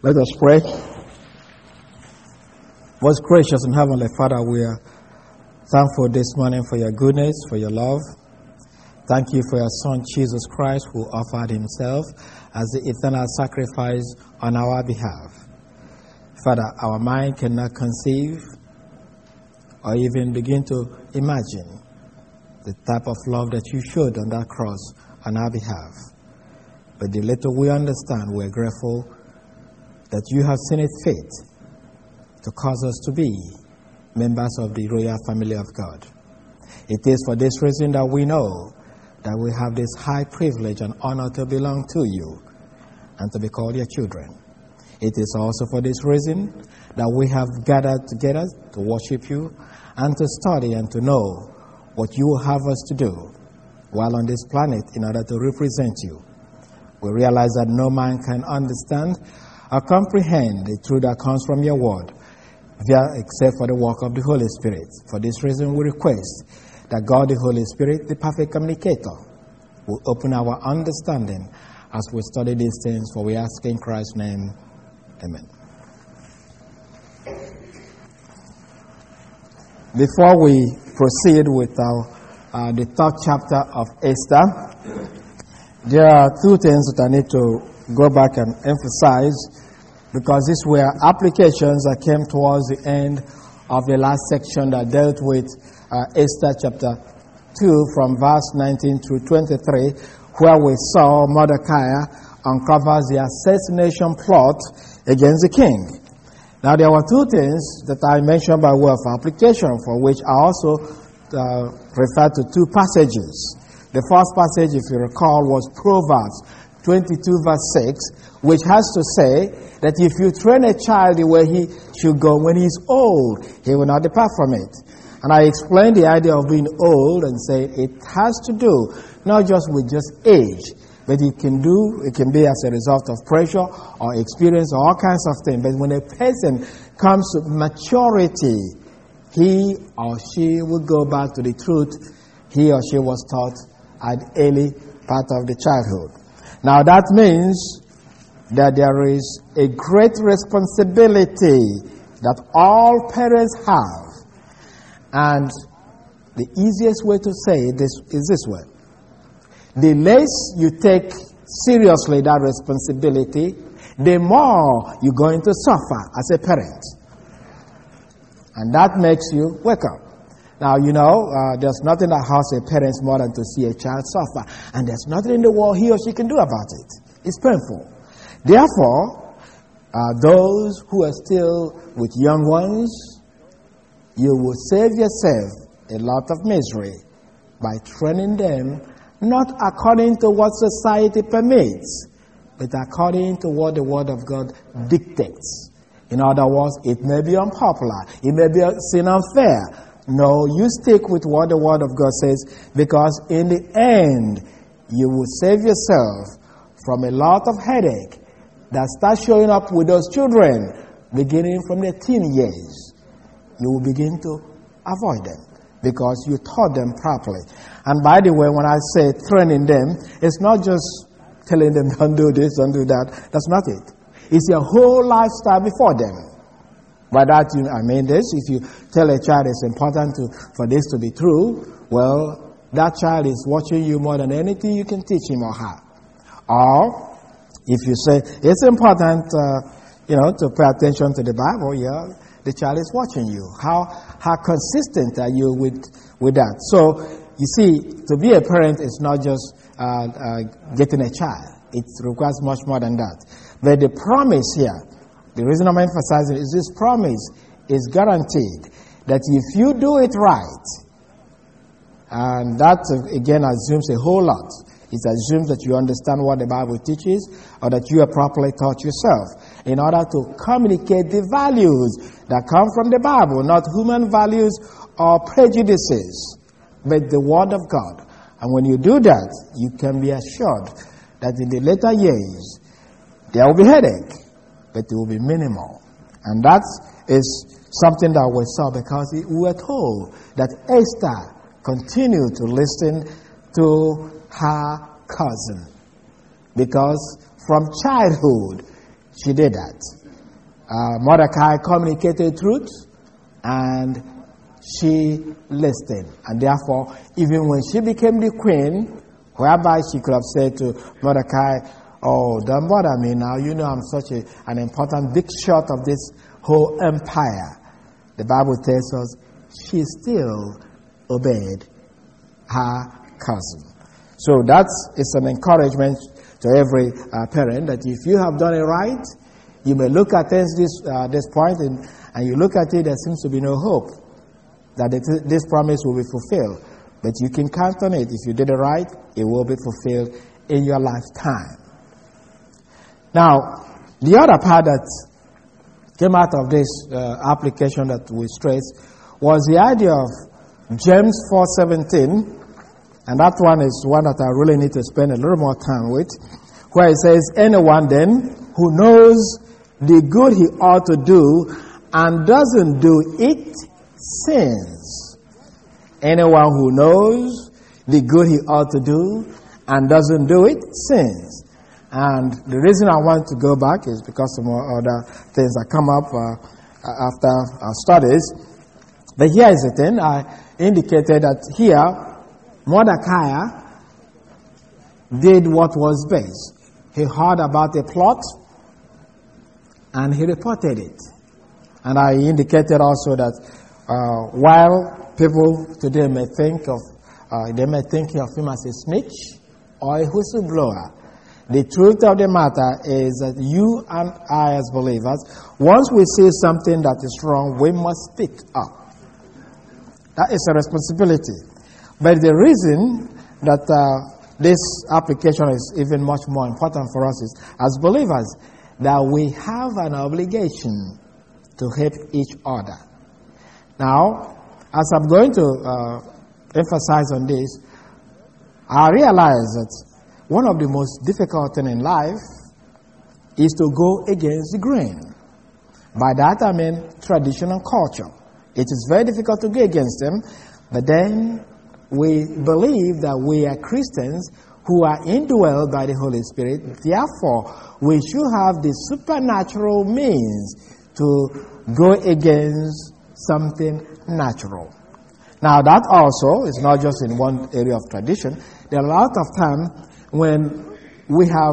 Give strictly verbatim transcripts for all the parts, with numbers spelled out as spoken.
Let us pray. Most gracious and heavenly Father, we are thankful this morning for your goodness, for your love. Thank you for your Son, Jesus Christ, who offered himself as the eternal sacrifice on our behalf. Father, our mind cannot conceive or even begin to imagine the type of love that you showed on that cross on our behalf. But the little we understand, we're grateful that you have seen it fit to cause us to be members of the royal family of God. It is for this reason that we know that we have this high privilege and honor to belong to you and to be called your children. It is also for this reason that we have gathered together to worship you and to study and to know what you will have us to do while on this planet in order to represent you. We realize that no man can understand or comprehend the truth that comes from your word, except for the work of the Holy Spirit. For this reason, we request that God, the Holy Spirit, the perfect communicator, will open our understanding as we study these things, for we ask in Christ's name. Amen. Before we proceed with our, uh, the third chapter of Esther, there are two things that I need to go back and emphasize, because these were applications that came towards the end of the last section that dealt with uh, Esther chapter two from verse nineteen through twenty-three, where we saw Mordecai uncovers the assassination plot against the king. Now, there were two things that I mentioned by way of application, for which I also uh, referred to two passages. The first passage, if you recall, was Proverbs twenty-two verse six, which has to say that if you train a child the way he should go when he's old, he will not depart from it. And I explained the idea of being old and say it has to do not just with just age, but it can do, it can be as a result of pressure or experience or all kinds of things. But when a person comes to maturity, he or she will go back to the truth he or she was taught at early part of the childhood. Now that means that there is a great responsibility that all parents have. And the easiest way to say this is this way. The less you take seriously that responsibility, the more you're going to suffer as a parent. And that makes you wake up. Now, you know, uh, there's nothing that hurts a parent more than to see a child suffer. And there's nothing in the world he or she can do about it. It's painful. Therefore, uh, those who are still with young ones, you will save yourself a lot of misery by training them not according to what society permits, but according to what the Word of God dictates. In other words, it may be unpopular, it may be seen unfair. No, you stick with what the Word of God says, because in the end, you will save yourself from a lot of headache that starts showing up with those children beginning from their teen years. You will begin to avoid them because you taught them properly. And by the way, when I say training them, it's not just telling them don't do this, don't do that. That's not it. It's your whole lifestyle before them. By that, you, I mean this, if you tell a child it's important to, for this to be true, well, that child is watching you more than anything you can teach him or her. Or, if you say it's important, uh, you know, to pay attention to the Bible, yeah, the child is watching you. How how consistent are you with, with that? So, you see, to be a parent is not just uh, uh, getting a child. It requires much more than that. But the promise here, the reason I'm emphasizing is this promise is guaranteed that if you do it right, and that again assumes a whole lot. It assumes that you understand what the Bible teaches or that you are properly taught yourself in order to communicate the values that come from the Bible, not human values or prejudices, but the Word of God. And when you do that, you can be assured that in the later years, there will be headache, but it will be minimal. And that is something that we saw because we were told that Esther continued to listen to her cousin. Because from childhood, she did that. Uh, Mordecai communicated truth, and she listened. And therefore, even when she became the queen, whereby she could have said to Mordecai, oh, don't bother me now. You know I'm such a, an important big shot of this whole empire. The Bible tells us she still obeyed her cousin. So that is an encouragement to every uh, parent that if you have done it right, you may look at this this, uh, this point and, and you look at it, there seems to be no hope that it, this promise will be fulfilled. But you can count on it. If you did it right, it will be fulfilled in your lifetime. Now, the other part that came out of this uh, application that we stressed was the idea of James four seventeen, and that one is one that I really need to spend a little more time with, where it says, anyone then who knows the good he ought to do and doesn't do it sins. Anyone who knows the good he ought to do and doesn't do it sins. And the reason I want to go back is because some other things that come up uh, after our studies. But here is the thing. I indicated that here, Mordecai did what was best. He heard about a plot and he reported it. And I indicated also that uh, while people today may think of, uh, they may think of him as a snitch or a whistleblower, the truth of the matter is that you and I as believers, once we see something that is wrong, we must speak up. That is a responsibility. But the reason that uh, this application is even much more important for us is, as believers, that we have an obligation to help each other. Now, as I'm going to uh, emphasize on this, I realize that one of the most difficult things in life is to go against the grain. By that I mean tradition and culture. It is very difficult to go against them, but then we believe that we are Christians who are indwelled by the Holy Spirit. Therefore, we should have the supernatural means to go against something natural. Now, that also is not just in one area of tradition. There are a lot of times when we have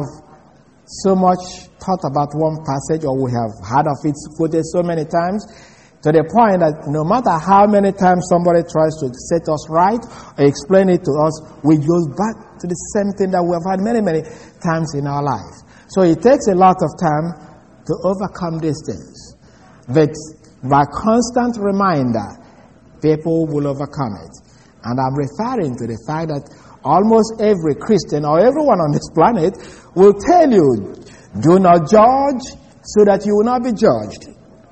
so much thought about one passage, or we have heard of it quoted so many times, to the point that no matter how many times somebody tries to set us right or explain it to us, we go back to the same thing that we have had many, many times in our lives. So it takes a lot of time to overcome these things. But by constant reminder, people will overcome it. And I'm referring to the fact that almost every Christian or everyone on this planet will tell you, do not judge so that you will not be judged.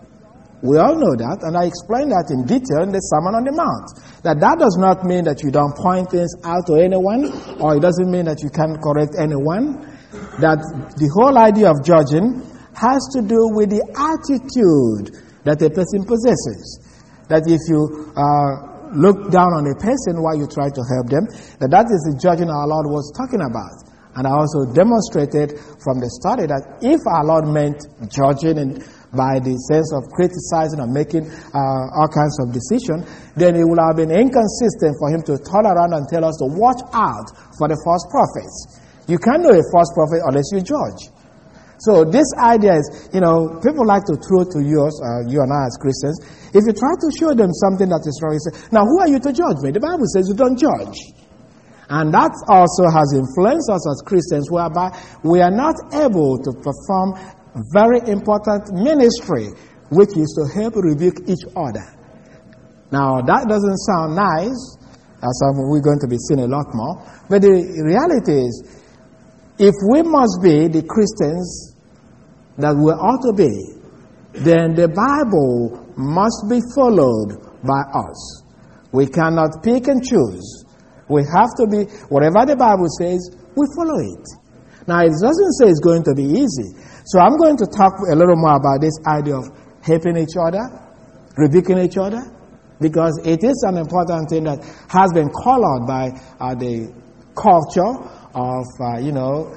We all know that, and I explained that in detail in the Sermon on the Mount. That that does not mean that you don't point things out to anyone, or it doesn't mean that you can't correct anyone. That the whole idea of judging has to do with the attitude that a person possesses. That if you uh, look down on a person while you try to help them, that that is the judging our Lord was talking about. And I also demonstrated from the study that if our Lord meant judging and by the sense of criticizing and making uh, all kinds of decisions, then it would have been inconsistent for him to turn around and tell us to watch out for the false prophets. You can't know a false prophet unless you judge. So this idea is, you know, people like to throw to you, uh, you and I as Christians, if you try to show them something that is wrong, you say, now who are you to judge me? The Bible says you don't judge. And that also has influenced us as Christians, whereby we are not able to perform very important ministry, which is to help rebuke each other. Now, that doesn't sound nice, as we're going to be seeing a lot more, but the reality is, if we must be the Christians that we ought to be, then the Bible must be followed by us. We cannot pick and choose. We have to be, whatever the Bible says, we follow it. Now, it doesn't say it's going to be easy. So I'm going to talk a little more about this idea of helping each other, rebuking each other, because it is an important thing that has been called out by uh, the culture of, uh, you know,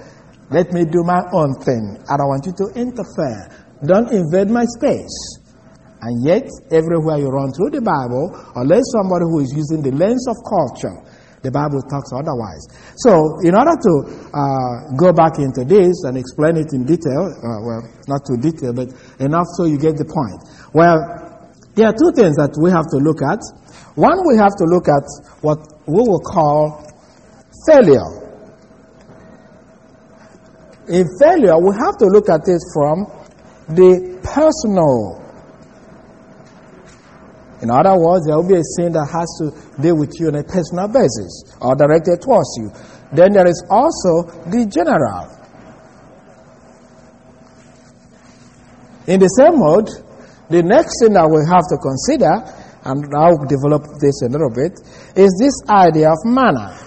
Let me do my own thing. I don't want you to interfere. Don't invade my space. And yet, everywhere you run through the Bible, unless somebody who is using the lens of culture, the Bible talks otherwise. So, in order to uh, go back into this and explain it in detail, uh, well, not too detailed, but enough so you get the point. Well, there are two things that we have to look at. One, we have to look at what we will call failure. In failure, we have to look at it from the personal. In other words, there will be a sin that has to deal with you on a personal basis or directed towards you. Then there is also the general. In the same mode, the next thing that we have to consider, and I'll develop this a little bit, is this idea of manner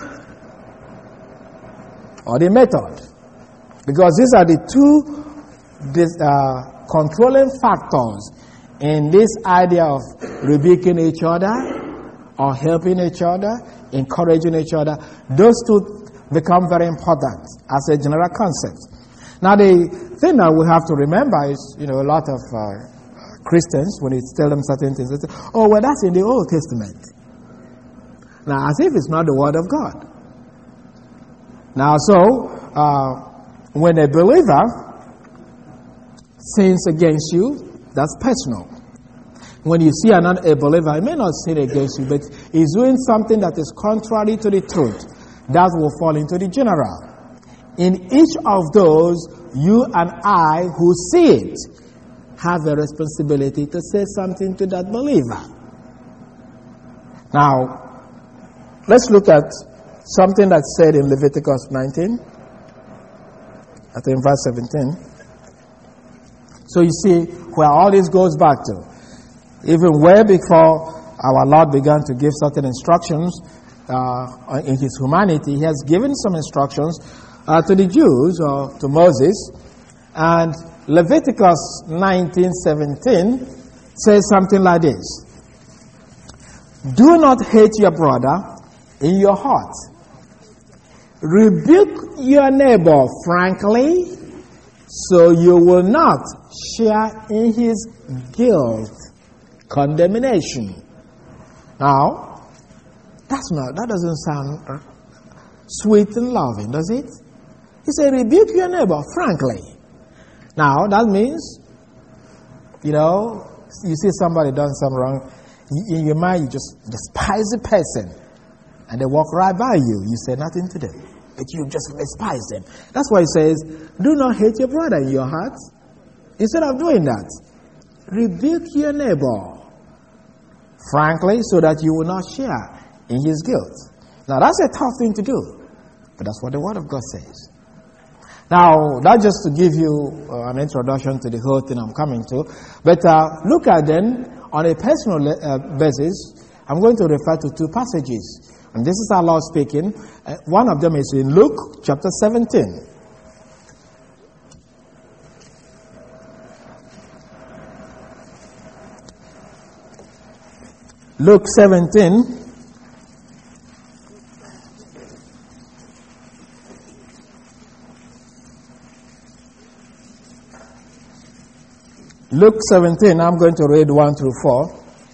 or the method. Because these are the two this, uh, controlling factors in this idea of rebuking each other or helping each other, encouraging each other. Those two become very important as a general concept. Now, the thing that we have to remember is, you know, a lot of uh, Christians, when you tell them certain things, they say, oh, well, that's in the Old Testament. Now, as if it's not the Word of God. Now, so, uh, when a believer sins against you, that's personal. When you see another a believer, he may not sin against you, but he's doing something that is contrary to the truth. That will fall into the general. In each of those, you and I who see it have a responsibility to say something to that believer. Now, let's look at something that's said in Leviticus nineteen, I think verse seventeen. So you see where all this goes back to. Even way before our Lord began to give certain instructions uh, in His humanity, He has given some instructions uh, to the Jews or to Moses. And Leviticus nineteen seventeen says something like this. Do not hate your brother in your heart. Rebuke your neighbor frankly, so you will not share in his guilt, condemnation. Now, that's not, that doesn't sound sweet and loving, does it? He said, rebuke your neighbor frankly. Now, that means, you know, you see somebody done something wrong, in your mind you just despise the person, and they walk right by you. You say nothing to them, but you just despise them. That's why he says, do not hate your brother in your heart. Instead of doing that, rebuke your neighbor frankly, so that you will not share in his guilt. Now, that's a tough thing to do, but that's what the Word of God says. Now, that's just to give you uh, an introduction to the whole thing I'm coming to. But uh, look at then, on a personal uh, basis, I'm going to refer to two passages. And this is our Lord speaking. Uh, one of them is in Luke chapter seventeen. Luke seventeen. Luke seventeen, I'm going to read one through four.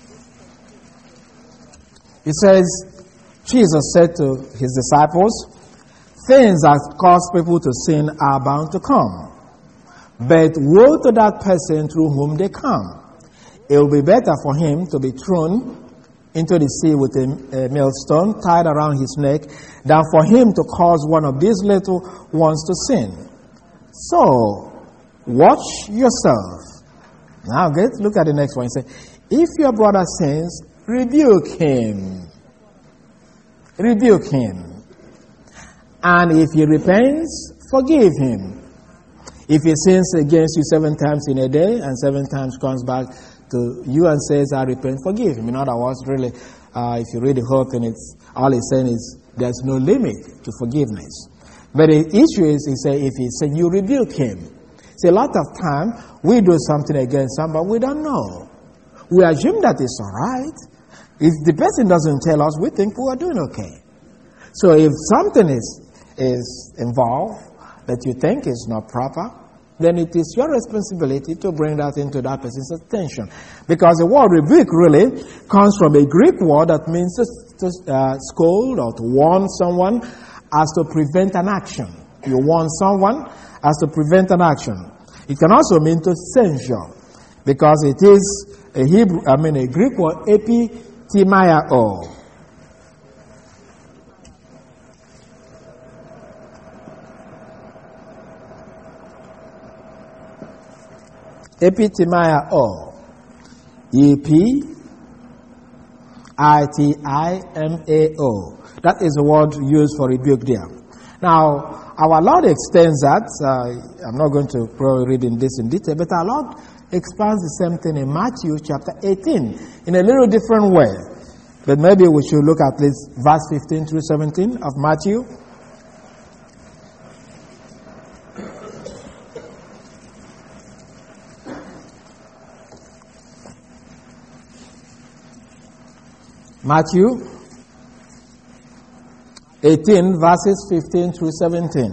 It says, Jesus said to his disciples, things that cause people to sin are bound to come. But woe to that person through whom they come. It will be better for him to be thrown into the sea with a, a millstone tied around his neck than for him to cause one of these little ones to sin. So, watch yourself. Now, get, look at the next one. He said, if your brother sins, rebuke him. Rebuke him. And if he repents, forgive him. If he sins against you seven times in a day and seven times comes back to you and says, I repent, forgive him. In other words, really, uh, if you read the whole thing, it's, all he's saying is there's no limit to forgiveness. But the issue is, he said, if he said, you rebuke him. See, a lot of time, we do something against somebody, we don't know. We assume that it's all right. If the person doesn't tell us, we think we are doing okay. So if something is is involved, that you think is not proper, then it is your responsibility to bring that into that person's attention. Because the word rebuke really comes from a Greek word that means to, to uh, scold or to warn someone as to prevent an action. You warn someone as to prevent an action. It can also mean to censure, because it is a Hebrew, I mean a Greek word, epithemiao. Epithemiao. E P I T I M A O. That is the word used for rebuke there. Now, our Lord extends that. Uh, I'm not going to probably read in this in detail, but our Lord expands the same thing in Matthew chapter eighteen in a little different way. But maybe we should look at this verse fifteen through seventeen of Matthew. Matthew eighteen, verses fifteen through seventeen.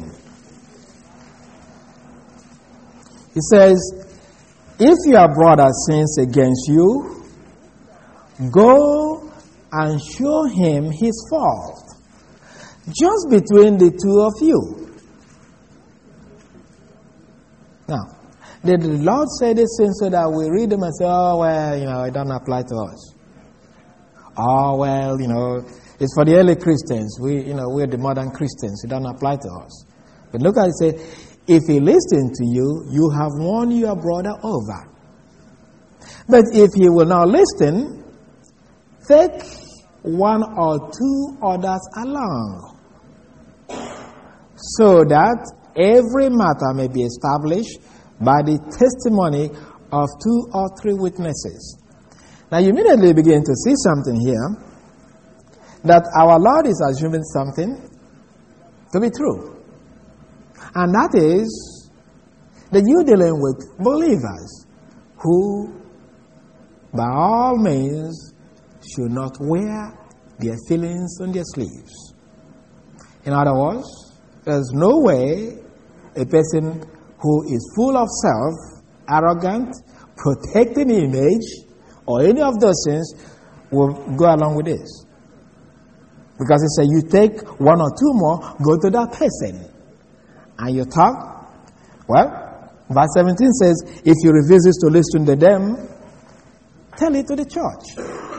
He says, if your brother sins against you, go and show him his fault, just between the two of you. Now, did the Lord say this thing so that we read them and say, oh, well, you know, it doesn't apply to us? Oh, well, you know, it's for the early Christians. We, you know, we're the modern Christians. It doesn't apply to us. But look at it, say, if he listens to you, you have won your brother over. But if he will not listen, take one or two others along, so that every matter may be established by the testimony of two or three witnesses. Now you immediately begin to see something here, that our Lord is assuming something to be true. And that is that you're dealing with believers who, by all means, should not wear their feelings on their sleeves. In other words, there's no way a person who is full of self, arrogant, protecting image, or any of those things will go along with this. Because it says you take one or two more, go to that person, and you talk. Well, verse seventeen says, if he refuses to listen to them, tell it to the church.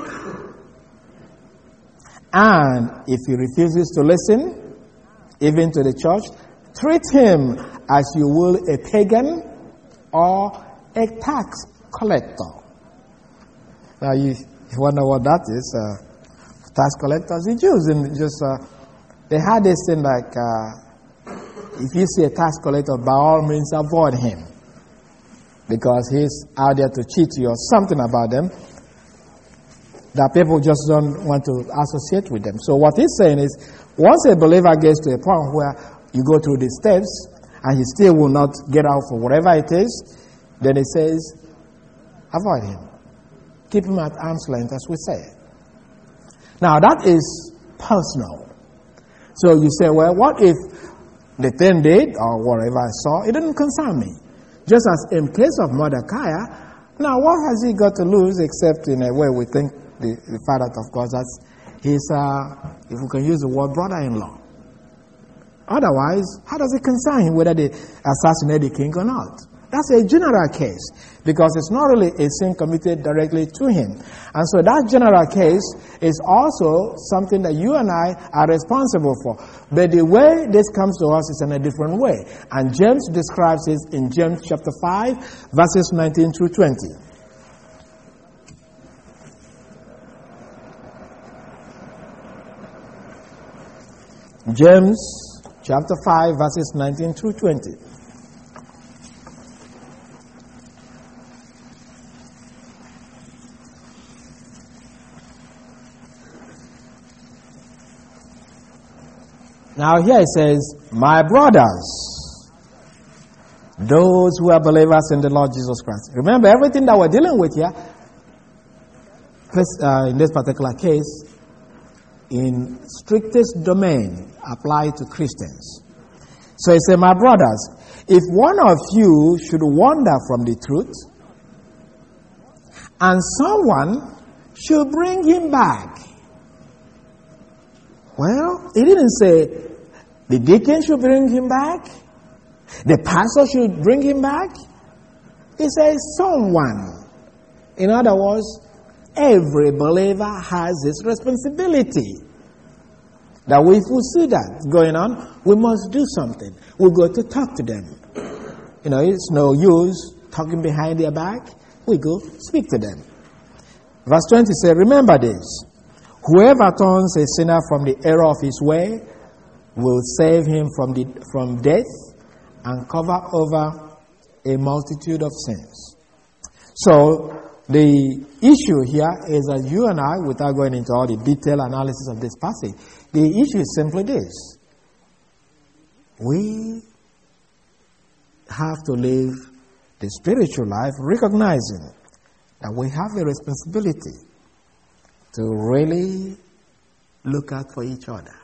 And if he refuses to listen, even to the church, treat him as you will a pagan or a tax collector. Now you wonder what that is. Uh, tax collectors, the Jews, and just uh, they had this thing like, uh, if you see a tax collector, by all means avoid him, because he's out there to cheat you or something about them that people just don't want to associate with them. So what he's saying is, once a believer gets to a point where you go through the steps and he still will not get out for whatever it is, then he says, avoid him. Keep him at arm's length, as we say. Now, that is personal. So you say, well, what if the thing did, or whatever I saw, it didn't concern me? Just as in case of Mordecai, now what has he got to lose, except in a way we think the, the father of God, that's his, uh, if we can use the word, brother-in-law. Otherwise, how does it concern him whether they assassinate the king or not? That's a general case, because it's not really a sin committed directly to him. And so that general case is also something that you and I are responsible for. But the way this comes to us is in a different way. And James describes it in James chapter five, verses nineteen through twenty. James chapter five, verses nineteen through twenty. Now here it says, my brothers, those who are believers in the Lord Jesus Christ. Remember, everything that we're dealing with here, uh, in this particular case, in strictest domain, apply to Christians. So he said, my brothers, if one of you should wander from the truth, and someone should bring him back. Well, he didn't say the deacon should bring him back, the pastor should bring him back. He says someone. In other words, every believer has his responsibility. That if we see that going on, we must do something. We go to talk to them. You know, it's no use talking behind their back. We go speak to them. Verse twenty says, remember this. Whoever turns a sinner from the error of his way will save him from the from death and cover over a multitude of sins. So, the issue here is that you and I, without going into all the detailed analysis of this passage, the issue is simply this. We have to live the spiritual life recognizing that we have a responsibility to really look out for each other.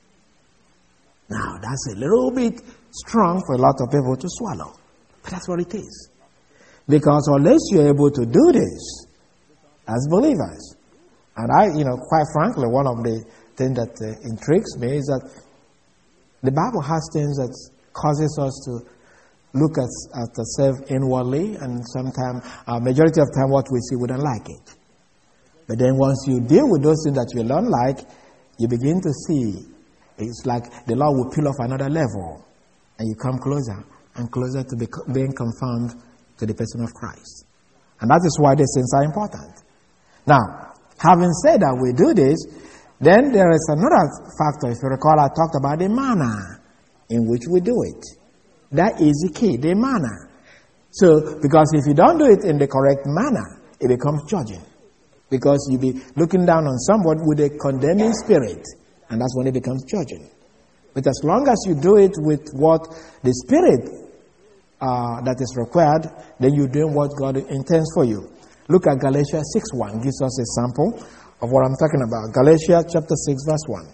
Now, that's a little bit strong for a lot of people to swallow, but that's what it is. Because unless you're able to do this as believers, and I, you know, quite frankly, one of the things that uh, intrigues me is that the Bible has things that causes us to look at, at ourselves inwardly, and sometimes, uh, majority of time, what we see, we don't like it. But then once you deal with those things that you don't like, you begin to see it's like the Lord will peel off another level, and you come closer and closer to be, being conformed to the person of Christ. And that is why these things are important. Now, having said that we do this, then there is another factor. If you recall, I talked about the manner in which we do it. That is the key, the manner. So, because if you don't do it in the correct manner, it becomes judging. Because you be looking down on someone with a condemning spirit, and that's when it becomes judging. But as long as you do it with what the spirit uh, that is required, then you're doing what God intends for you. Look at Galatians six one, gives us a sample of what I'm talking about. Galatians chapter six, verse one.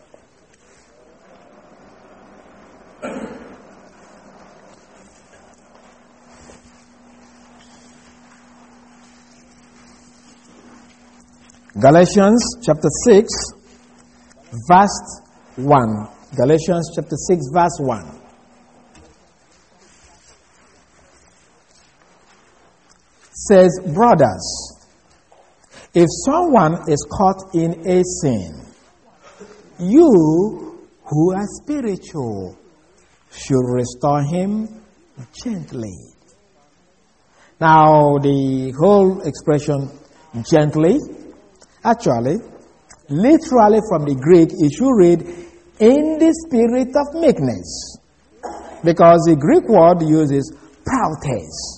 Galatians chapter six, verse one. Galatians chapter six, verse one. Says, brothers, if someone is caught in a sin, you who are spiritual should restore him gently. Now, the whole expression gently, actually, literally from the Greek, it should read, in the spirit of meekness. Because the Greek word uses prautes.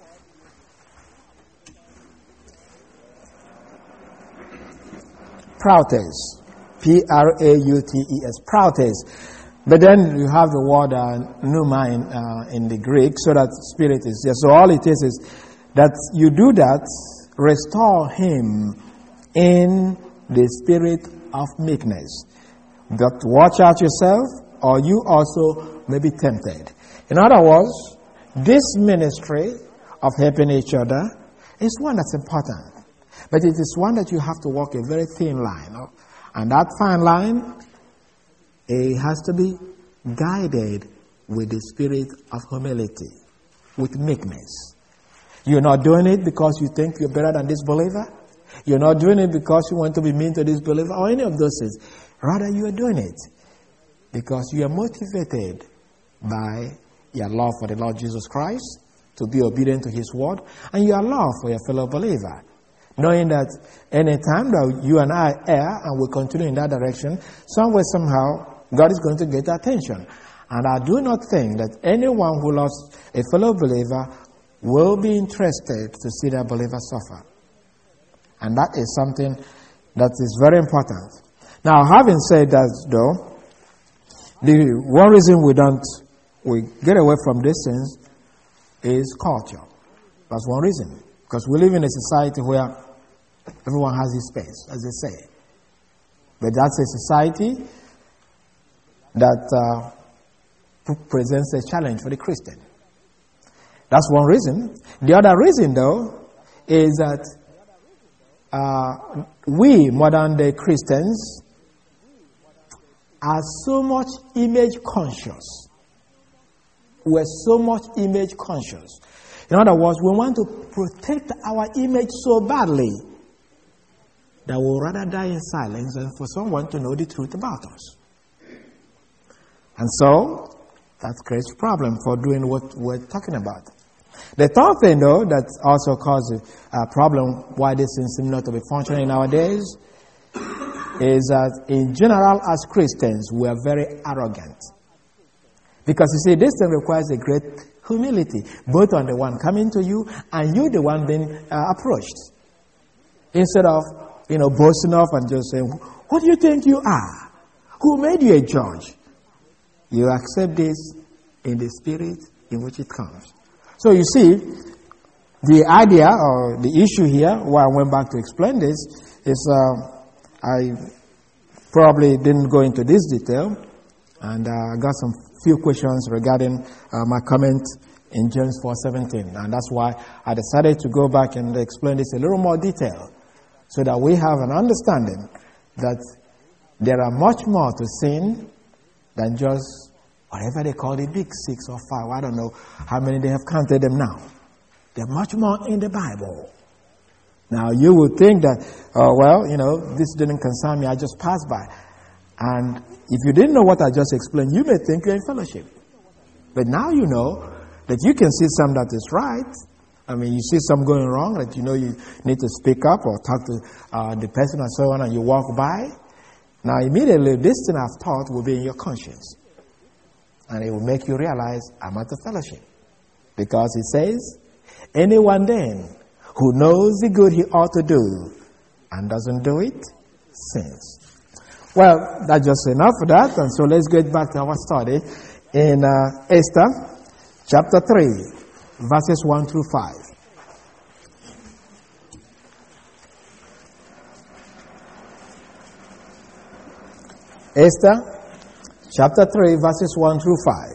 Prautes. P R A U T E S. Prautes. But then you have the word uh, pneuma in, uh, in the Greek, so that spirit is there. So all it is is that you do that, restore him in the spirit of meekness. But watch out yourself, or you also may be tempted. In other words, this ministry of helping each other is one that's important. But it is one that you have to walk a very thin line. And that fine line, it has to be guided with the spirit of humility, with meekness. You're not doing it because you think you're better than this believer. You're not doing it because you want to be mean to this believer or any of those things. Rather, you are doing it because you are motivated by your love for the Lord Jesus Christ, to be obedient to His word, and your love for your fellow believer. Knowing that any time that you and I err and we continue in that direction, somewhere, somehow, God is going to get attention. And I do not think that anyone who loves a fellow believer will be interested to see that believer suffer. And that is something that is very important. Now, having said that, though, the one reason we don't, we get away from these things is culture. That's one reason. Because we live in a society where everyone has his space, as they say. But that's a society that uh, presents a challenge for the Christian. That's one reason. The other reason, though, is that uh, we, modern-day Christians, are so much image conscious. We're so much image conscious. In other words, we want to protect our image so badly that we'll rather die in silence than for someone to know the truth about us. And so, that creates a problem for doing what we're talking about. The third thing, though, that also causes a problem why this seems not to be functioning nowadays is that in general, as Christians, we are very arrogant. Because you see, this thing requires a great humility, both on the one coming to you and you, the one being uh, approached. Instead of, you know, boasting off and just saying, what do you think you are? Who made you a judge? You accept this in the spirit in which it comes. So you see, the idea or the issue here, why I went back to explain this, is uh, I probably didn't go into this detail, and uh, I got some few questions regarding uh, my comment in James four seventeen, and that's why I decided to go back and explain this in a little more detail, so that we have an understanding that there are much more to sin than just whatever they call it, big six or five. I don't know how many they have counted them now. There's much more in the Bible. Now, you would think that, oh, well, you know, this didn't concern me, I just passed by. And if you didn't know what I just explained, you may think you're in fellowship. But now you know that you can see some that is right. I mean, you see some going wrong, that you know you need to speak up or talk to uh, the person and so on, and you walk by. Now, immediately, this thing I've taught will be in your conscience. And it will make you realize, I'm at the fellowship. Because it says, anyone then who knows the good he ought to do and doesn't do it, sins. Well, that's just enough for that. And so let's get back to our study in uh, Esther, chapter three, verses one through five. Esther, chapter three, verses one through five.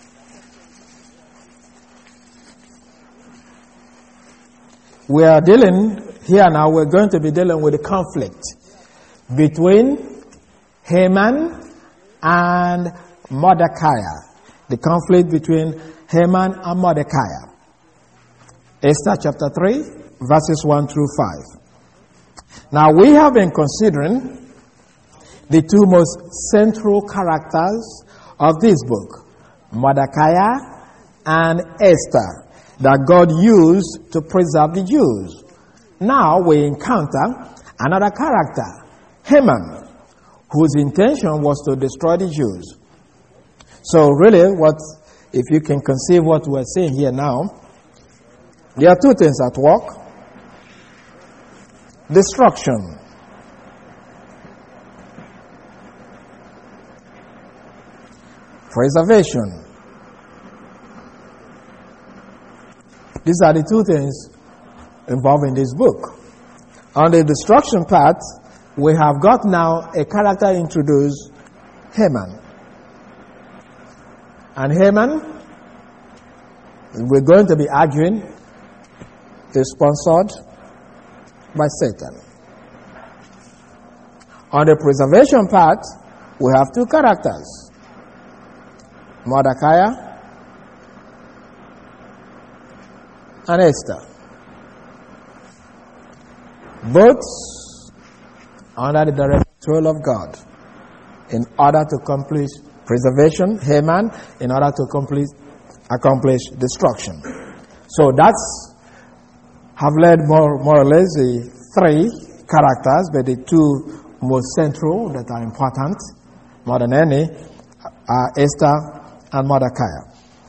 We are dealing, here now, we're going to be dealing with a conflict between Haman and Mordecai. The conflict between Haman and Mordecai. Esther chapter three, verses one through five. Now, we have been considering the two most central characters of this book, Mordecai and Esther, that God used to preserve the Jews. Now we encounter another character, Haman, whose intention was to destroy the Jews. So really, what, if you can conceive what we're saying here now, there are two things at work. Destruction. Preservation. These are the two things involved in this book. On the destruction part, we have got now a character introduced, Haman. And Haman, we're going to be arguing, is sponsored by Satan. On the preservation part, we have two characters, Mordecai and Esther. Both under the direct control of God in order to accomplish preservation, Haman, in order to accomplish, accomplish destruction. So that's have led more, more or less the three characters, but the two most central that are important more than any are Esther and Mordecai.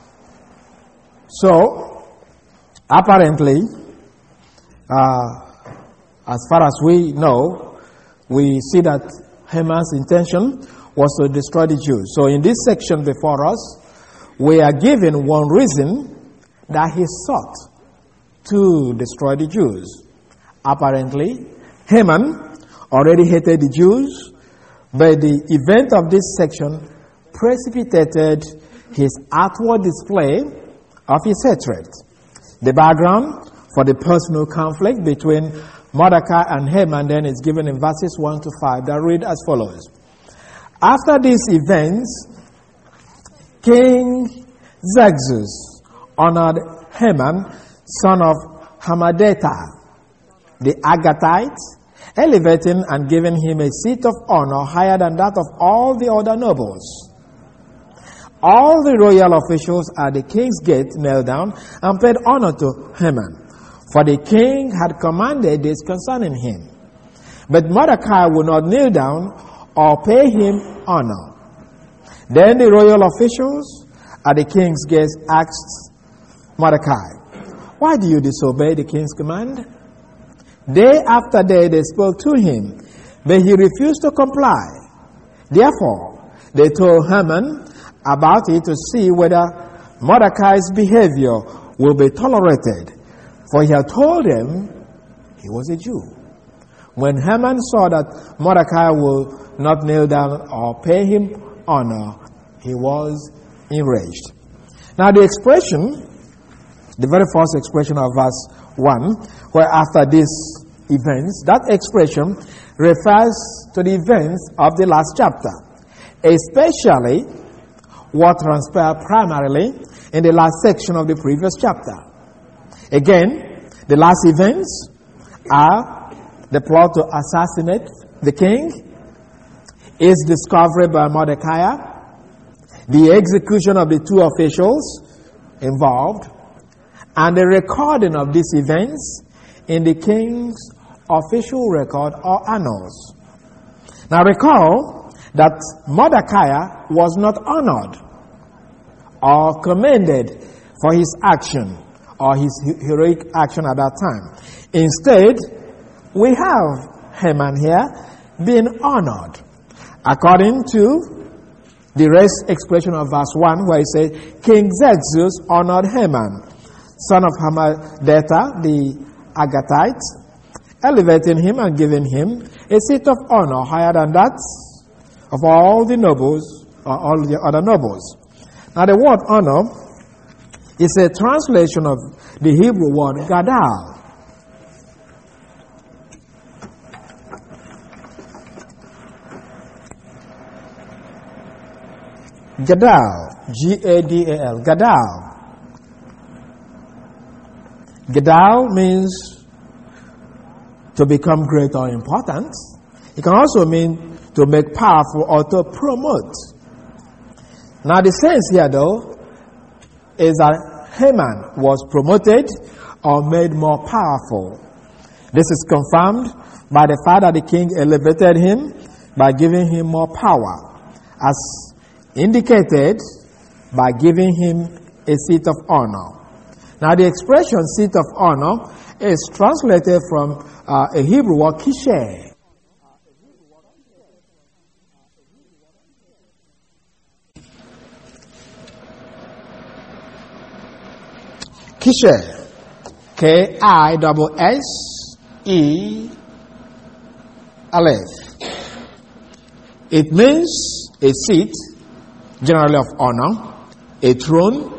So, apparently, uh, as far as we know, we see that Haman's intention was to destroy the Jews. So in this section before us, we are given one reason that he sought to destroy the Jews. Apparently, Haman already hated the Jews, but the event of this section precipitated his outward display of his hatred. The background for the personal conflict between Mordecai and Haman then is given in verses one to five that read as follows. After these events, King Xerxes honored Haman, son of Hammedatha, the Agagite, elevating and giving him a seat of honor higher than that of all the other nobles. All the royal officials at the king's gate knelt down and paid honor to Haman, for the king had commanded this concerning him. But Mordecai would not kneel down or pay him honor. Then the royal officials at the king's gate asked Mordecai, "Why do you disobey the king's command?" Day after day they spoke to him, but he refused to comply. Therefore, they told Haman about it to see whether Mordecai's behavior will be tolerated, for he had told them he was a Jew. When Haman saw that Mordecai will not kneel down or pay him honor, he was enraged. Now the expression, the very first expression of verse one, where after these events, that expression refers to the events of the last chapter, especially what transpired primarily in the last section of the previous chapter. Again, the last events are the plot to assassinate the king, his discovery by Mordecai, the execution of the two officials involved, and the recording of these events in the king's official record or annals. Now recall that Mordecai was not honored or commended for his action or his heroic action at that time. Instead, we have Haman here being honored according to the rest expression of verse one, where it says, King Xerxes honored Haman, son of Hammedatha, the Agagite, elevating him and giving him a seat of honor higher than that of all the nobles or all the other nobles. Now the word honor is a translation of the Hebrew word gadal. Gadal, G A D A L, Gadal. Gadal means to become great or important. It can also mean to make powerful or to promote. Now the sense here though is that Haman was promoted or made more powerful. This is confirmed by the fact that the king elevated him by giving him more power, as indicated by giving him a seat of honor. Now the expression seat of honor is translated from uh, a Hebrew word kishe. Kishe, K I S S E Aleph. It means a seat, generally of honor, a throne,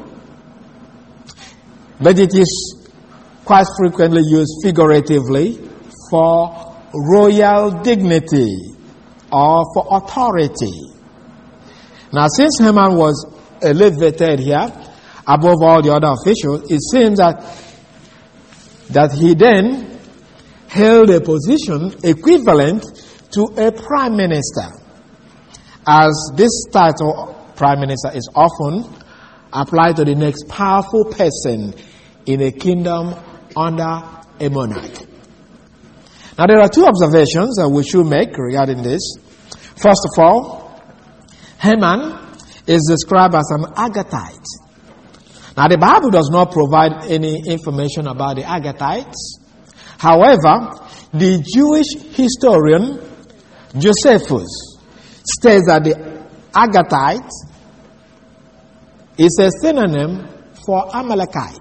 but it is quite frequently used figuratively for royal dignity or for authority. Now, since Haman was elevated here above all the other officials, it seems that that he then held a position equivalent to a prime minister, as this title, prime minister, is often applied to the next powerful person in a kingdom under a monarch. Now there are two observations that we should make regarding this. First of all, Haman is described as an Agagite. Now the Bible does not provide any information about the Agagites. However, the Jewish historian Josephus states that the Agagite is a synonym for Amalekite.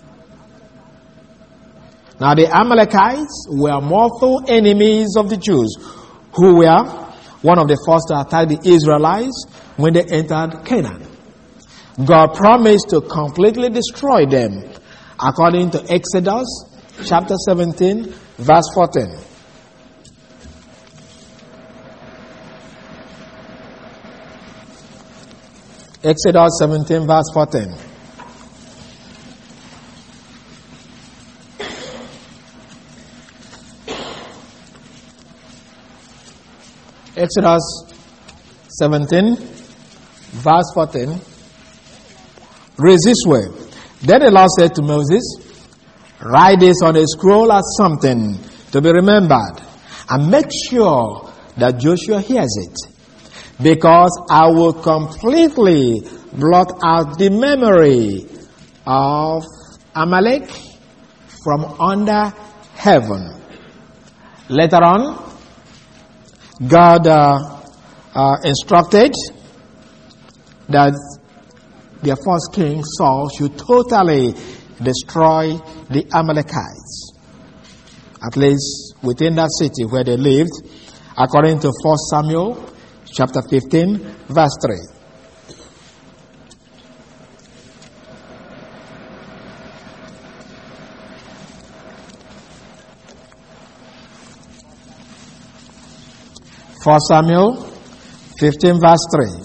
Now the Amalekites were mortal enemies of the Jews, who were one of the first to attack the Israelites when they entered Canaan. God promised to completely destroy them, according to Exodus chapter seventeen, verse fourteen. Exodus seventeen, verse fourteen. Exodus seventeen, verse fourteen. Reads this way. Then the Lord said to Moses, write this on a scroll as something to be remembered, and make sure that Joshua hears it, because I will completely blot out the memory of Amalek from under heaven. Later on, God uh, uh, instructed that their first king, Saul, should totally destroy the Amalekites, at least within that city where they lived, according to First Samuel chapter fifteen, verse three. First Samuel fifteen, verse three.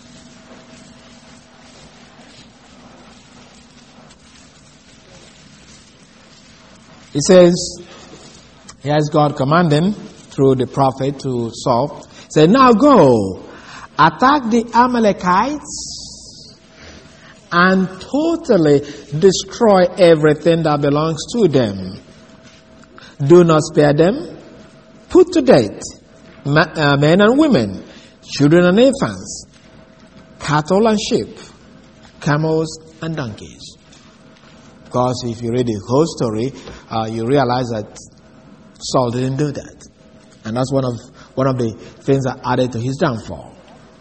It says, here's God commanding through the prophet to Saul. Say, now go, attack the Amalekites and totally destroy everything that belongs to them. Do not spare them. Put to death men and women, children and infants, cattle and sheep, camels and donkeys. Because if you read the whole story, uh, you realize that Saul didn't do that. And that's one of one of the things that added to his downfall.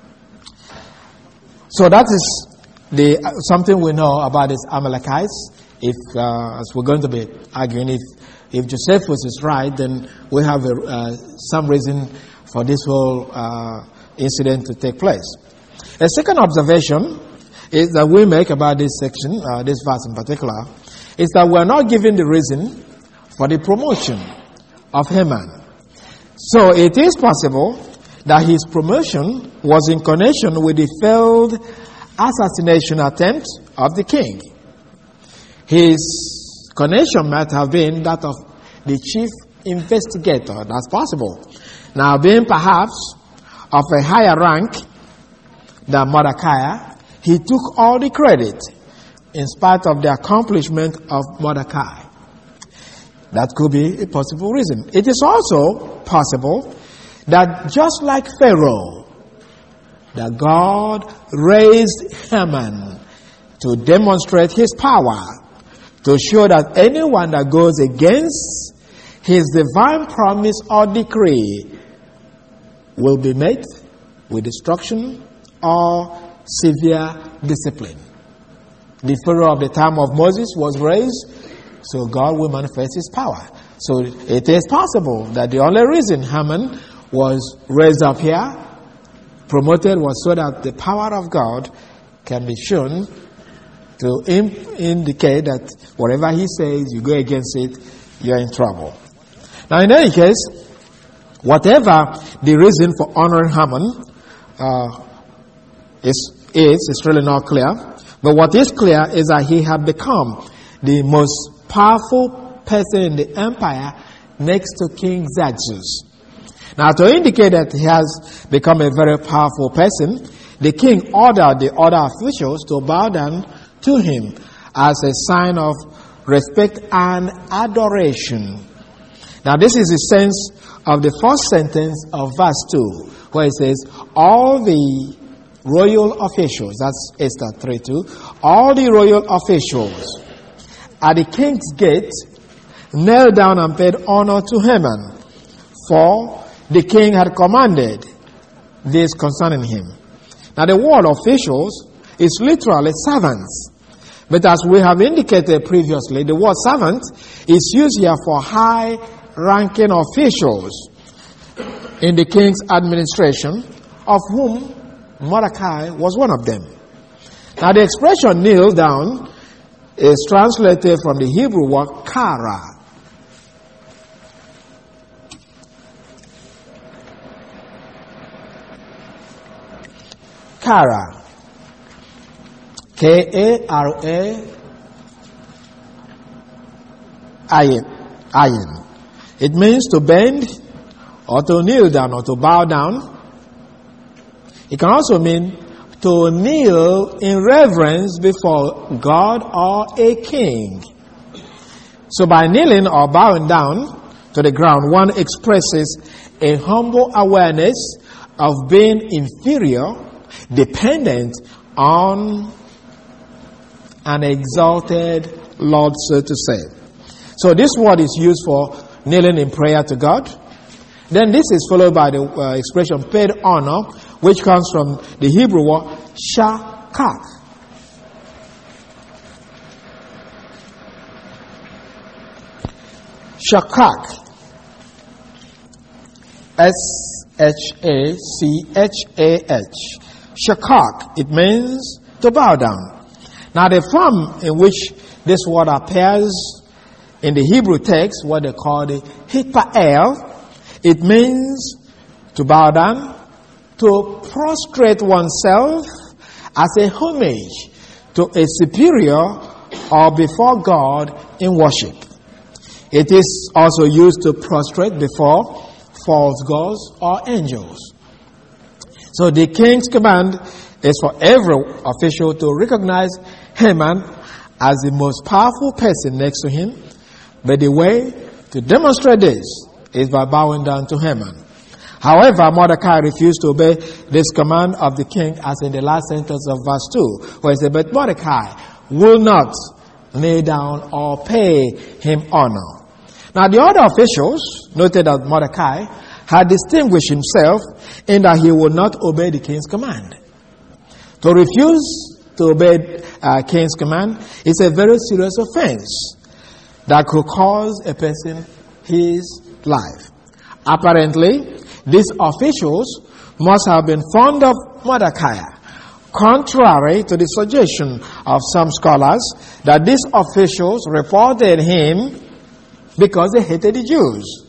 So that is the uh, something we know about these Amalekites. If, uh, as we're going to be arguing, if, if Josephus is right, then we have a, uh, some reason for this whole uh, incident to take place. A second observation is that we make about this section, uh, this verse in particular, is that we are not given the reason for the promotion of Haman. So it is possible that his promotion was in connection with the failed assassination attempt of the king. His connection might have been that of the chief investigator. That's possible. Now, being perhaps of a higher rank than Mordecai, he took all the credit in spite of the accomplishment of Mordecai. That could be a possible reason. It is also possible that just like Pharaoh, that God raised Haman to demonstrate his power, to show that anyone that goes against his divine promise or decree will be met with destruction or severe discipline. The Pharaoh of the time of Moses was raised, so God will manifest his power. So it is possible that the only reason Haman was raised up here, promoted, was so that the power of God can be shown to im- indicate that whatever he says, you go against it, you're in trouble. Now, in any case, whatever the reason for honoring Haman uh, is, is, it's really not clear. But what is clear is that he had become the most powerful person in the empire next to King Xerxes. Now, to indicate that he has become a very powerful person, the king ordered the other officials to bow down to him as a sign of respect and adoration. Now, this is the sense of the first sentence of verse two, where it says, all the royal officials, that's Esther three two, all the royal officials at the king's gate knelt down and paid honor to Haman, for the king had commanded this concerning him. Now, the word officials is literally servants. But as we have indicated previously, the word servant is used here for high-ranking officials in the king's administration, of whom Mordecai was one of them. Now the expression kneel down is translated from the Hebrew word kara. Kara. K A R A Ayin. Ayin. It means to bend or to kneel down or to bow down. It can also mean to kneel in reverence before God or a king. So by kneeling or bowing down to the ground, one expresses a humble awareness of being inferior, dependent on an exalted Lord, so to say. So this word is used for kneeling in prayer to God. Then this is followed by the uh, expression paid honor, which comes from the Hebrew word shakak. Shakak. S H A C H A H. Shakak. It means to bow down. Now the form in which this word appears in the Hebrew text, what they call the hitpael, it means to bow down, to prostrate oneself as a homage to a superior or before God in worship. It is also used to prostrate before false gods or angels. So the king's command is for every official to recognize Haman as the most powerful person next to him. But the way to demonstrate this is by bowing down to Haman. However, Mordecai refused to obey this command of the king, as in the last sentence of verse two, where he said, but Mordecai will not kneel down or pay him honor. Now the other officials noted that Mordecai had distinguished himself in that he would not obey the king's command. To refuse to obey uh, king's command is a very serious offense that could cause a person his life. Apparently, these officials must have been fond of Mordecai, contrary to the suggestion of some scholars that these officials reported him because they hated the Jews.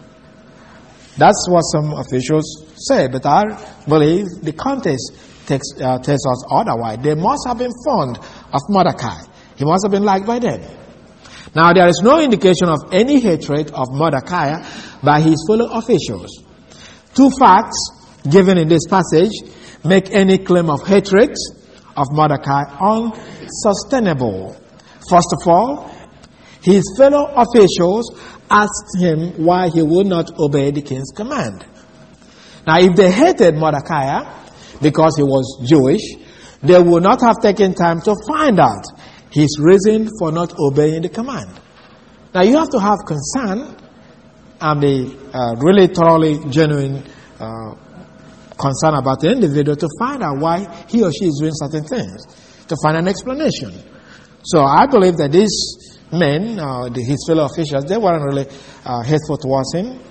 That's what some officials say, but I believe the context takes, uh, tells us otherwise. They must have been fond of Mordecai. He must have been liked by them. Now, there is no indication of any hatred of Mordecai by his fellow officials. Two facts given in this passage make any claim of hatred of Mordecai unsustainable. First of all, his fellow officials asked him why he would not obey the king's command. Now, if they hated Mordecai because he was Jewish, they would not have taken time to find out his reason for not obeying the command. Now, you have to have concern and be uh, really thoroughly genuine uh, concern about the individual to find out why he or she is doing certain things, to find an explanation. So I believe that these men, uh, the, his fellow officials, they weren't really uh, hateful towards him.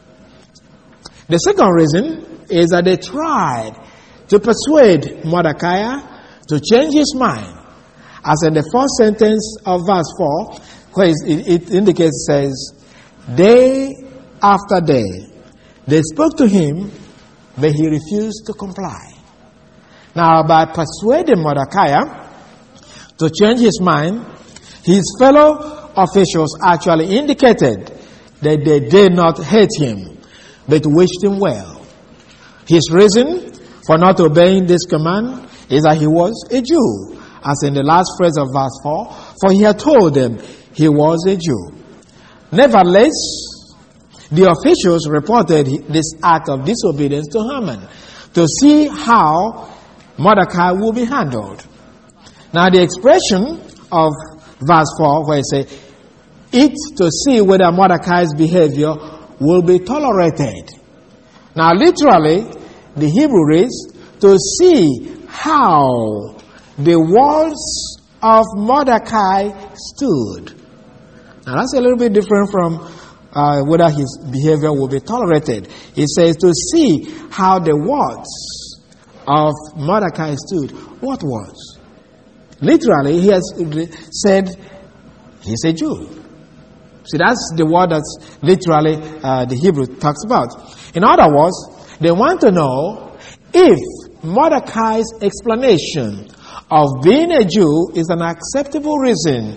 The second reason is that they tried to persuade Mordecai to change his mind. As in the first sentence of verse four, where it, it indicates, says, day after day, they spoke to him, but he refused to comply. Now, by persuading Mordecai to change his mind, his fellow officials actually indicated that they did not hate him, but wished him well. His reason for not obeying this command is that he was a Jew, as in the last phrase of verse four, for he had told them he was a Jew. Nevertheless, the officials reported this act of disobedience to Haman to see how Mordecai will be handled. Now, the expression of verse four, where it says, it to see whether Mordecai's behavior will be tolerated. Now, literally, the Hebrew reads, to see how the words of Mordecai stood. Now, that's a little bit different from uh, whether his behavior will be tolerated. It says to see how the words of Mordecai stood. What words? literally, he has said he's a Jew. See, that's the word that literally uh, the Hebrew talks about. In other words, they want to know if Mordecai's explanation of being a Jew is an acceptable reason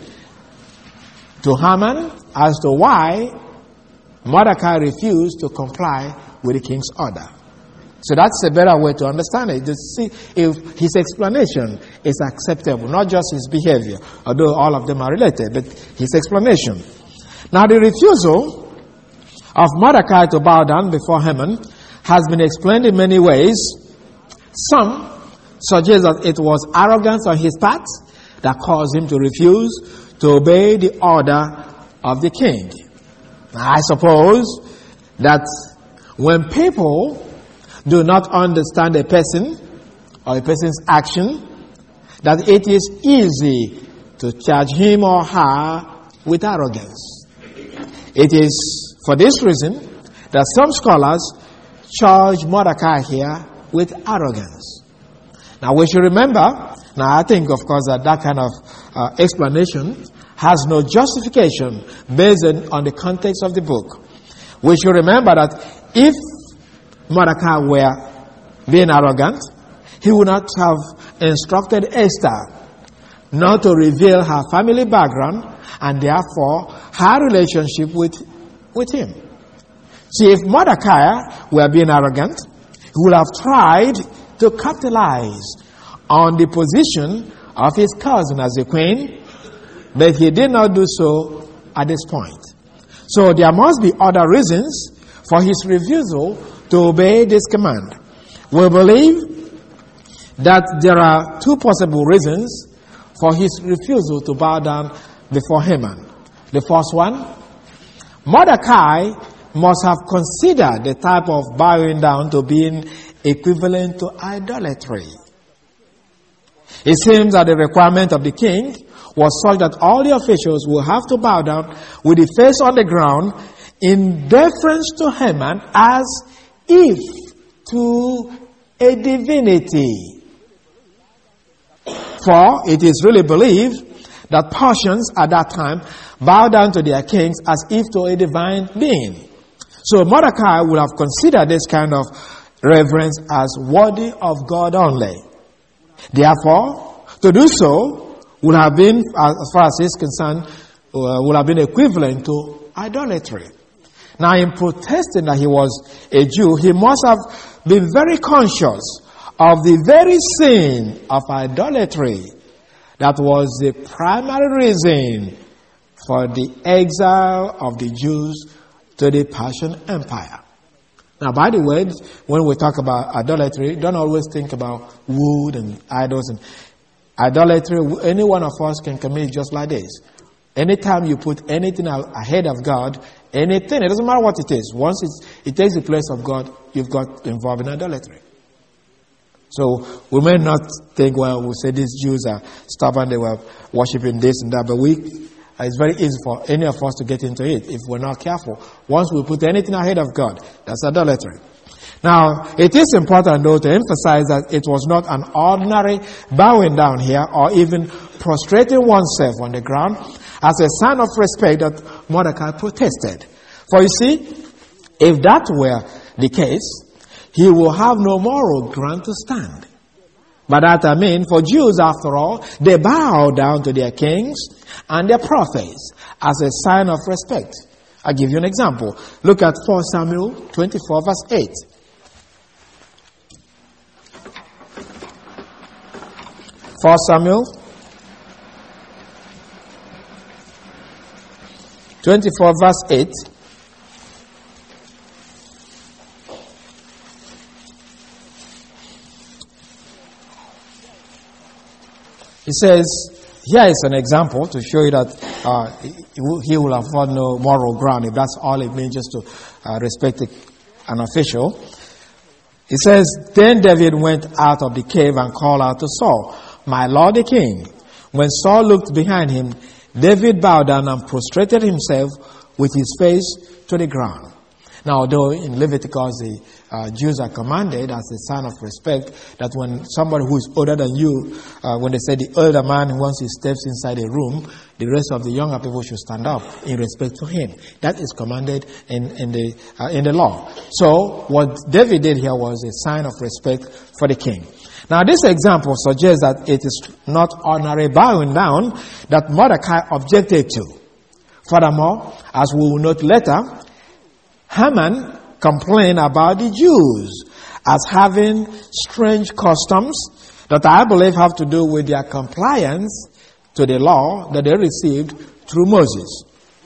to Haman as to why Mordecai refused to comply with the king's order. So that's a better way to understand it, to see if his explanation is acceptable, not just his behavior, although all of them are related, but his explanation. Now, the refusal of Mordecai to bow down before Haman has been explained in many ways. Some suggest that it was arrogance on his part that caused him to refuse to obey the order of the king. Now, I suppose that when people do not understand a person or a person's action, that it is easy to charge him or her with arrogance. It is for this reason that some scholars charge Mordecai here with arrogance. Now we should remember, now I think of course that that kind of uh, explanation has no justification based on the context of the book. We should remember that if Mordecai were being arrogant, he would not have instructed Esther not to reveal her family background and therefore her relationship with, with him. See, if Mordecai were being arrogant, he would have tried to capitalize on the position of his cousin as a queen, but he did not do so at this point. So there must be other reasons for his refusal to obey this command. We believe that there are two possible reasons for his refusal to bow down before Haman. The first one, Mordecai must have considered the type of bowing down to being equivalent to idolatry. It seems that the requirement of the king was such that all the officials will have to bow down with the face on the ground in deference to Haman as if to a divinity. For it is really believed that Persians at that time bowed down to their kings as if to a divine being. So Mordecai would have considered this kind of reverence as worthy of God only. Therefore, to do so would have been, as far as he's concerned, uh, would have been equivalent to idolatry. Now, in protesting that he was a Jew, he must have been very conscious of the very sin of idolatry that was the primary reason for the exile of the Jews to the Persian Empire. Now, by the way, when we talk about idolatry, don't always think about wood and idols. And idolatry, any one of us can commit just like this. Anytime you put anything ahead of God, anything, it doesn't matter what it is. Once it's, it takes the place of God, you've got involved in idolatry. So we may not think, well, we say these Jews are stubborn, they were worshiping this and that, but we, it's very easy for any of us to get into it if we're not careful. Once we put anything ahead of God, that's idolatry. Now, it is important, though, to emphasize that it was not an ordinary bowing down here or even prostrating oneself on the ground as a sign of respect that Mordecai protested. For you see, if that were the case, he will have no moral ground to stand. By that I mean, for Jews, after all, they bow down to their kings and their prophets as a sign of respect. I'll give you an example. Look at First Samuel twenty-four, verse eight. First Samuel twenty-four, verse eight. It says, here is an example to show you that uh, he will afford no moral ground, if that's all it means, just to uh, respect an official. It says, then David went out of the cave and called out to Saul, my lord the king. When Saul looked behind him, David bowed down and prostrated himself with his face to the ground. Now, although in Leviticus the uh, Jews are commanded as a sign of respect that when somebody who is older than you, uh, when they say the older man, once he steps inside a room, the rest of the younger people should stand up in respect to him. That is commanded in, in, the, uh, in the law. So, what David did here was a sign of respect for the king. Now, this example suggests that it is not ordinary bowing down that Mordecai objected to. Furthermore, as we will note later, Haman complained about the Jews as having strange customs that I believe have to do with their compliance to the law that they received through Moses.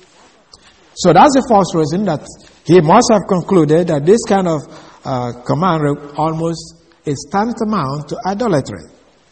So that's the first reason that he must have concluded that this kind of uh, command almost is tantamount to idolatry.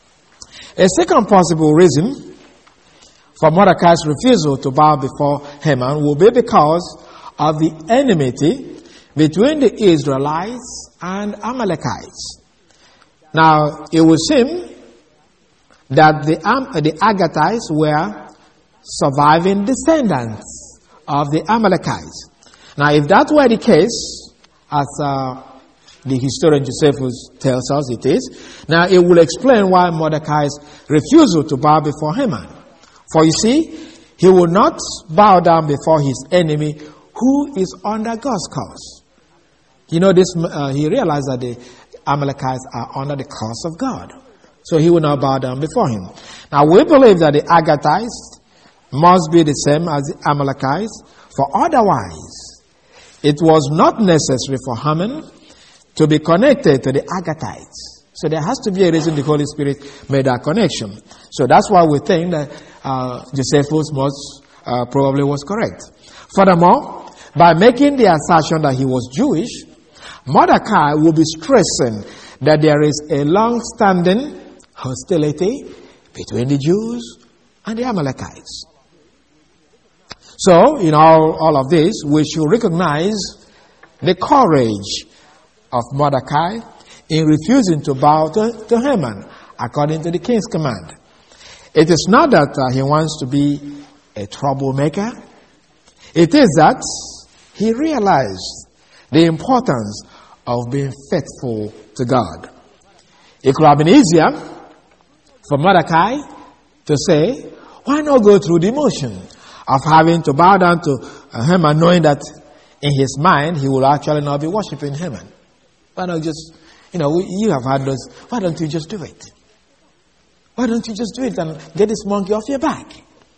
A second possible reason for Mordecai's refusal to bow before Haman will be because of the enmity between the Israelites and Amalekites. Now, it would seem that the, um, the Agatites were surviving descendants of the Amalekites. Now, if that were the case, as uh, the historian Josephus tells us it is, now it will explain why Mordecai's refusal to bow before Haman. For you see, he will not bow down before his enemy who is under God's curse. You know, this, uh, he realized that the Amalekites are under the curse of God. So he will not bow down before him. Now, we believe that the Agatites must be the same as the Amalekites, for otherwise, it was not necessary for Haman to be connected to the Agatites. So there has to be a reason the Holy Spirit made that connection. So that's why we think that uh, Josephus most uh, probably was correct. Furthermore, by making the assertion that he was Jewish, Mordecai will be stressing that there is a long-standing hostility between the Jews and the Amalekites. So, in all, all of this, we should recognize the courage of Mordecai in refusing to bow to, to Haman, according to the king's command. It is not that uh, he wants to be a troublemaker. It is that he realized the importance of being faithful to God. It could have been easier for Mordecai to say, why not go through the motion of having to bow down to Haman, knowing that in his mind he will actually not be worshiping Haman. Why not just, you know, you have had those, why don't you just do it? Why don't you just do it and get this monkey off your back?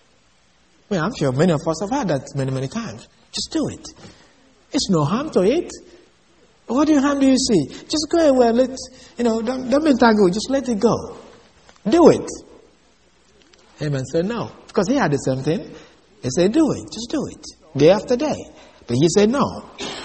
Well, I'm sure many of us have had that many, many times. Just do it. It's no harm to it. What do you harm do you see? Just go away and let, you know, don't, don't be entangled. Just let it go. Do it. Haman said no. Because he had the same thing. He said, do it. Just do it. Day after day. But he said no.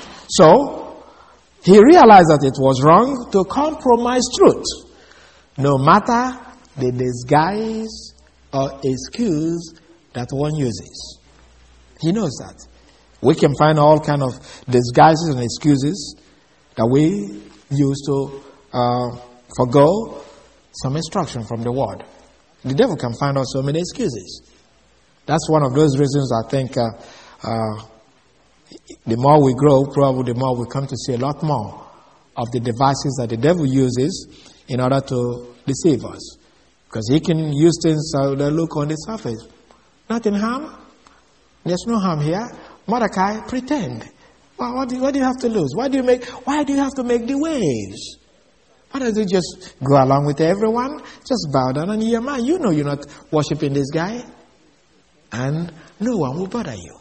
So, he realized that it was wrong to compromise truth, no matter the disguise or excuse that one uses. He knows that. We can find all kind of disguises and excuses that we use to uh, forgo some instruction from the word. The devil can find out so many excuses. That's one of those reasons I think uh, uh, the more we grow, probably the more we come to see a lot more of the devices that the devil uses in order to deceive us. Because he can use things so they look on the surface. Nothing harm. There's no harm here. Mordecai, pretend. Well, what, do you, what do you have to lose? Why do you make? Why do you have to make the waves? Why don't you just go along with everyone? Just bow down and hear man. You know you're not worshiping this guy. And no one will bother you.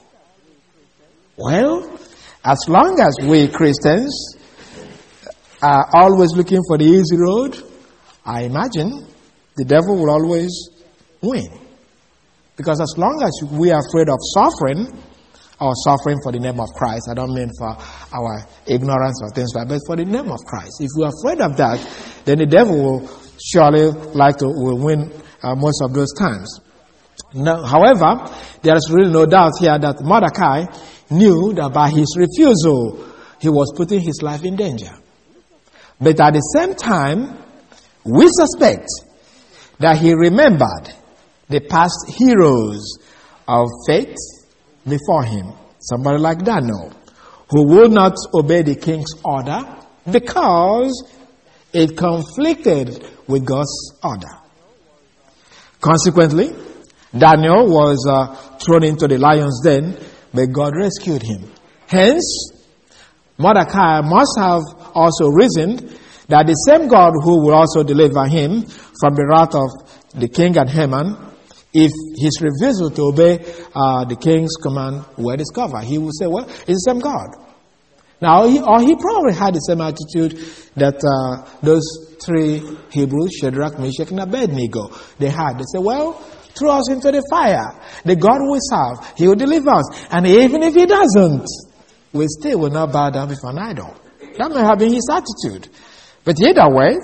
Well, as long as we Christians are always looking for the easy road, I imagine the devil will always win. Because as long as we are afraid of suffering, or suffering for the name of Christ, I don't mean for our ignorance or things like that, but for the name of Christ. If we're afraid of that, then the devil will surely like to will win uh, most of those times. Now, however, there is really no doubt here that Mordecai knew that by his refusal, he was putting his life in danger. But at the same time, we suspect that he remembered the past heroes of faith before him. Somebody like Daniel, who would not obey the king's order because it conflicted with God's order. Consequently, Daniel was uh, thrown into the lion's den, but God rescued him. Hence, Mordecai must have also reasoned that the same God who will also deliver him from the wrath of the king and Haman, if his refusal to obey uh, the king's command were discovered, he would say, well, it's the same God. Now, he, or he probably had the same attitude that uh, those three Hebrews, Shadrach, Meshach, and Abednego, they had. They said, well, throw us into the fire. The God we serve, he will deliver us. And even if he doesn't, we still will not bow down before an idol. That may have been his attitude. But either way,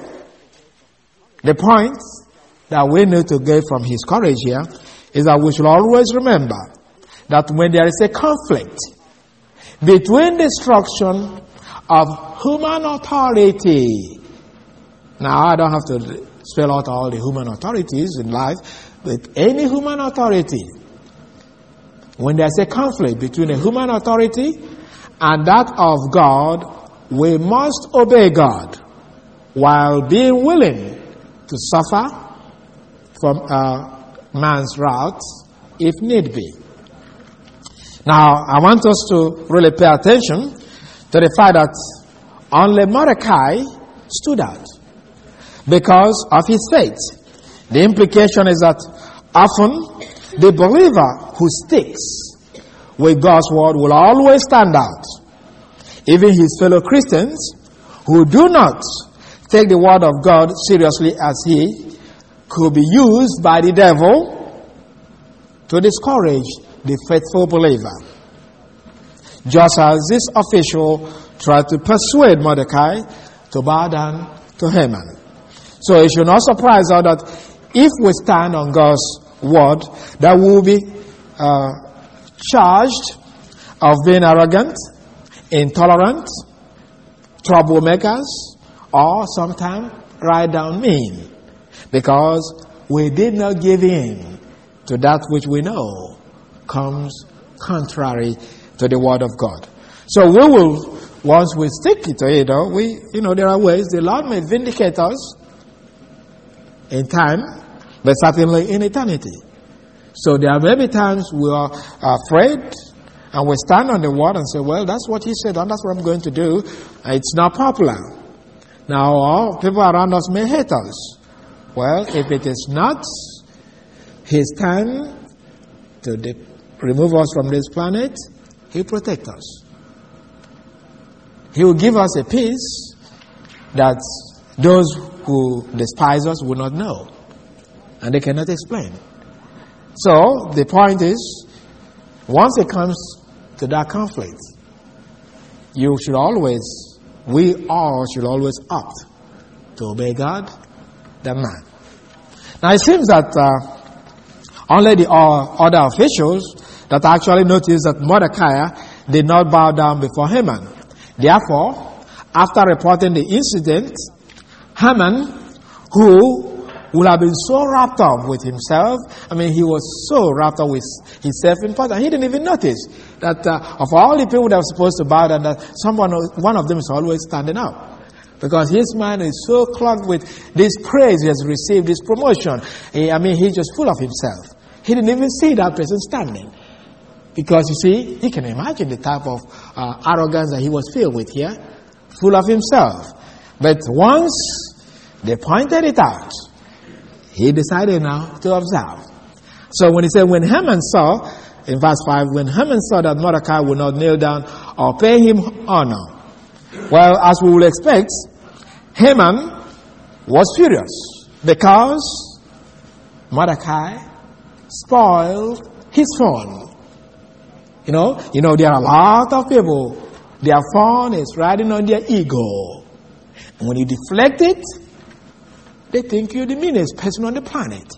the point that we need to get from his courage here is that we should always remember that when there is a conflict between the destruction of human authority. Now, I don't have to spell out all the human authorities in life, but any human authority, when there's a conflict between a human authority and that of God, we must obey God while being willing to suffer from a man's wrath if need be. Now, I want us to really pay attention to the fact that only Mordecai stood out because of his faith. The implication is that often the believer who sticks with God's word will always stand out. Even his fellow Christians who do not take the word of God seriously as he could be used by the devil to discourage the faithful believer. Just as this official tried to persuade Mordecai to bow down to Haman. So it should not surprise us that if we stand on God's word, that we will be uh, charged of being arrogant, intolerant, troublemakers, or sometimes right down mean, because we did not give in to that which we know comes contrary to the word of God. So we will, once we stick to it, we, you know, there are ways the Lord may vindicate us in time, but certainly in eternity. So there are maybe times we are afraid and we stand on the word and say, well, that's what he said and that's what I'm going to do. It's not popular. Now, all people around us may hate us. Well, if it is not his time to de- remove us from this planet, he'll protect us. He will give us a peace that those who despise us will not know. And they cannot explain. So, the point is, once it comes to that conflict, you should always, we all should always opt to obey God than man. Now, it seems that uh, only the uh, other officials that actually noticed that Mordecai did not bow down before Haman. Therefore, after reporting the incident, Haman, who would have been so wrapped up with himself, I mean, he was so wrapped up with his self-importance, he didn't even notice that uh, of all the people that were supposed to bow down, that someone, one of them is always standing up. Because his mind is so clogged with this praise he has received, this promotion. He, I mean, he's just full of himself. He didn't even see that person standing. Because, you see, he can imagine the type of uh, arrogance that he was filled with here, full of himself. But once they pointed it out, he decided now to observe. So when he said, when Haman saw, in verse five, when Haman saw that Mordecai would not kneel down or pay him honor, well, as we will expect, Haman was furious because Mordecai spoiled his fun. You know, you know, there are a lot of people, their fun is riding on their ego. And when you deflect it, they think you're the meanest person on the planet.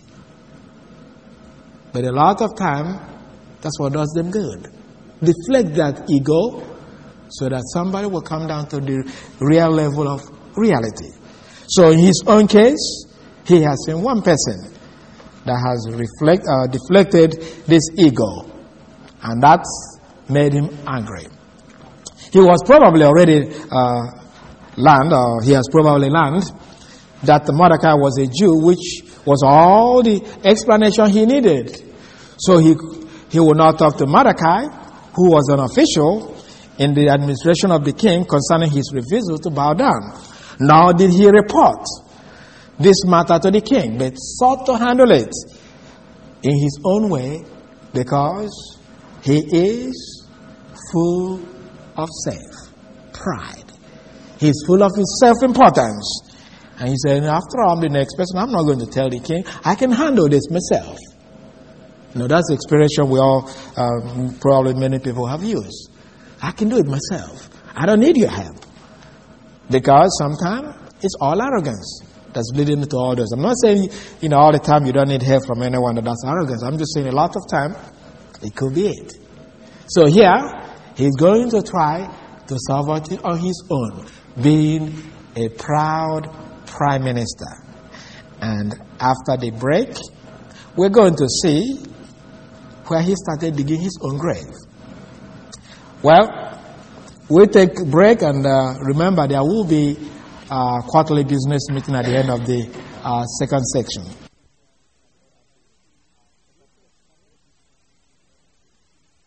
But a lot of time, that's what does them good. Deflect that ego so that somebody will come down to the real level of reality. So in his own case, he has seen one person that has reflect, uh, deflected this ego. And that's made him angry. He was probably already uh, learned, or he has probably learned, that Mordecai was a Jew, which was all the explanation he needed. So he he would not talk to Mordecai, who was an official in the administration of the king, concerning his refusal to bow down. Nor did he report this matter to the king, but sought to handle it in his own way, because he is full of self, pride. He's full of his self-importance. And he said, after all, I'm the next person. I'm not going to tell the king. I can handle this myself. Now, that's the expression we all, um, probably many people have used. I can do it myself. I don't need your help. Because sometimes it's all arrogance that's leading to others. I'm not saying, you know, all the time you don't need help from anyone, that that's arrogance. I'm just saying a lot of time it could be it. So here, he's going to try to solve it on his own, being a proud prime minister. And after the break, we're going to see where he started digging his own grave. Well, we'll take a break, and uh, remember there will be a quarterly business meeting at the end of the uh, second section.